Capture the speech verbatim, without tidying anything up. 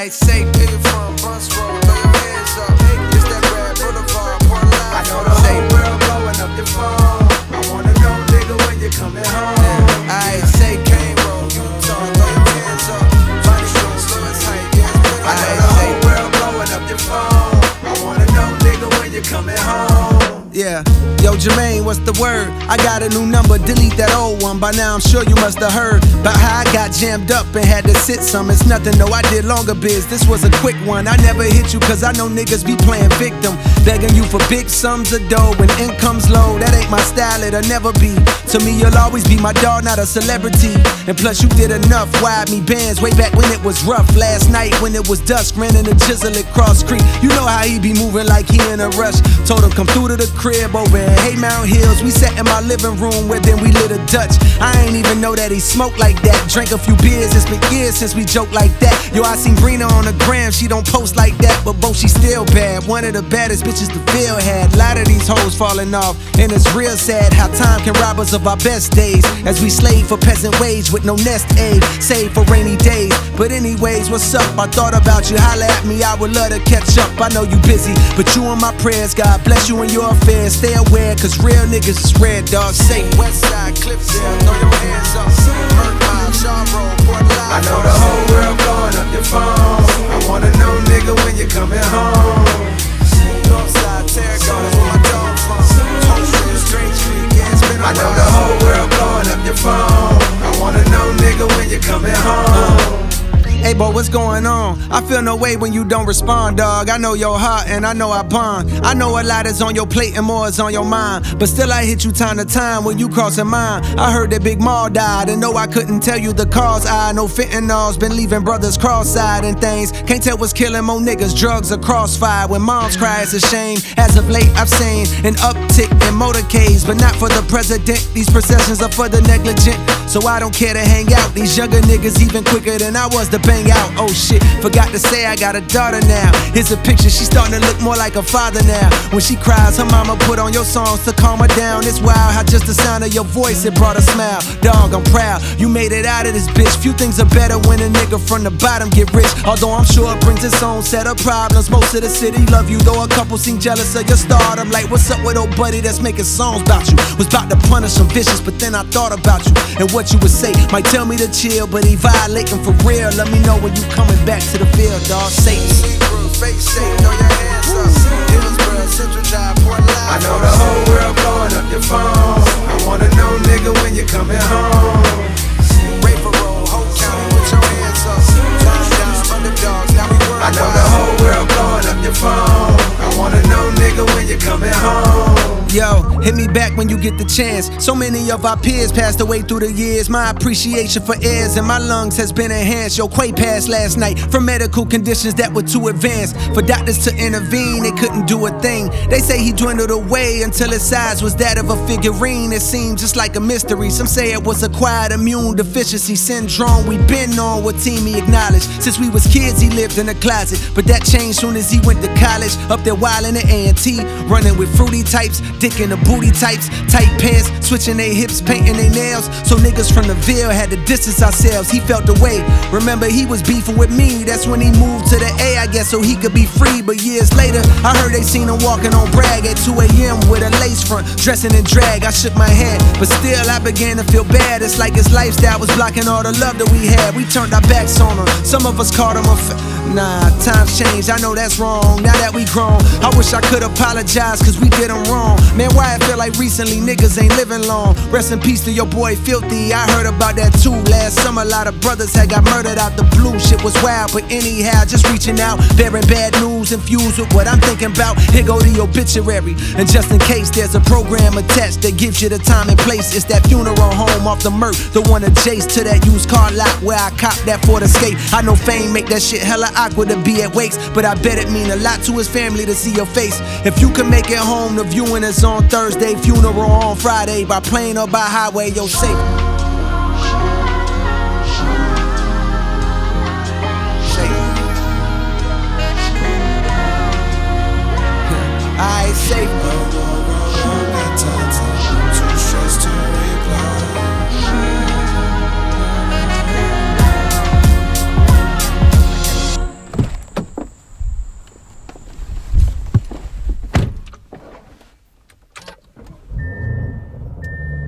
I say, nigga from Bus Road, throw your hands up. It's that Red Boulevard, Port Line. I know the whole world blowing up your phone. I wanna know, nigga, when you coming home. I say, Cane Road, Utah, throw your hands up. Body show, slow as tight, yes, but I know the whole world blowing up your phone. I wanna know, nigga, when you coming home. Yeah, yo Jermaine, what's the word? I got a new number, delete that old one. By now I'm sure you must have heard about how I got jammed up and had to sit some. It's nothing, no, I did longer biz. This was a quick one. I never hit you cause I know niggas be playing victim, begging you for big sums of dough when income's low. That ain't my style, it'll never be. To me you'll always be my dog, not a celebrity. And plus you did enough, wide me bands way back when it was rough. Last night when it was dusk, ran in the Jizzle at Cross Creek. You know how he be moving like he in a rush. Told him come through to the crib over in Haymount Hills. We sat in my living room where then we lit a Dutch. I ain't even know that he smoked like that. Drank a few beers, it's been years since we joked like that. Yo, I seen Brina on the gram, she don't post like that, but both she still bad. One of the baddest bitches the field had. Lot of these hoes falling off, and it's real sad how time can rob us of our best days. As we slave for peasant wage with no nest egg, save for rainy days. But anyways, what's up? I thought about you, holla at me, I would love to catch up. I know you busy, but you in my prayers, God bless you in your affairs. Stay aware, cause real niggas is red, dog. Say Westside, Cliffsdale, throw your hands up. Burn Mile, Shaw Road, Port Line. I know the whole world blowing up your phone. I wanna know, nigga, when you coming home. Northside, Terracotta, where my dog from. Home Street, Strange Street, yeah, it's been a I know while. the whole world blowing up your phone. I wanna know, nigga, when you coming home. Hey, boy, what's going on? I feel no way when you don't respond, dog. I know your heart and I know I bond. I know a lot is on your plate and more is on your mind, but still I hit you time to time when you crossing mine. I heard that Big Maul died and no, I couldn't tell you the cause. I know fentanyl's been leaving brothers cross-eyed and things. Can't tell what's killing more niggas, drugs or crossfire. When moms cry, it's a shame. As of late, I've seen an uptick in motorcades, but not for the president. These processions are for the negligent, so I don't care to hang out. These younger niggas even quicker than I was to bang out. Oh shit, forgot to say I got a daughter now. Here's a picture, she's starting to look more like a father now. When she cries, her mama put on your songs to calm her down. It's wild how just the sound of your voice, it brought a smile. Dog, I'm proud, you made it out of this bitch. Few things are better when a nigga from the bottom get rich. Although I'm sure it brings its own set of problems. Most of the city love you, though a couple seem jealous of your stardom. Like, what's up with old buddy that's making songs about you? Was about to punish some vicious, but then I thought about you and what you would say. Might tell me to chill, but he violating for real. Let me know when you coming back to the field, dog. Satan. I know the whole world blowing up your phone. I wanna know, nigga, when you coming home. I know the whole world blowing up your phone. I wanna know, nigga, when you coming home. Yo, hit me back when you get the chance. So many of our peers passed away through the years. My appreciation for airs in my lungs has been enhanced. Yo, Quay passed last night from medical conditions that were too advanced. For doctors to intervene, they couldn't do a thing. They say he dwindled away until his size was that of a figurine. It seemed just like a mystery. Some say it was acquired immune deficiency syndrome. We been on what team he acknowledged. Since we was kids, he lived in a closet, but that changed soon as he went to college. Up there wildin' at A and T, running with fruity types, dick in the booty types, tight pants, switching their hips, painting their nails. So niggas from the Ville had to distance ourselves. He felt the way. Remember, he was beefing with me. That's when he moved to the A, I guess, so he could be free. But years later, I heard they seen him walking on Bragg at two A M with a lace front, dressing in drag. I shook my head, but still I began to feel bad. It's like his lifestyle was blocking all the love that we had. We turned our backs on him. Some of us called him a f Nah, times changed, I know that's wrong. Now that we grown, I wish I could apologize, cause we did him wrong. Man, why I feel like recently niggas ain't living long. Rest in peace to your boy Filthy, I heard about that too. Last summer, a lot of brothers had got murdered out the blue. Shit was wild, but anyhow, just reaching out, bearing bad news infused with what I'm thinking about. Here go the obituary, and just in case there's a program attached that gives you the time and place. It's that funeral home off the Merc, the one adjacent to that used car lot where I copped that Ford Escape. I know fame make that shit hella awkward to be at wakes, but I bet it mean a lot to his family to see your face. If you can make it home, the viewing is on Thursday, funeral on Friday, by plane or by highway, yo, safe. Safe. Alright, safe.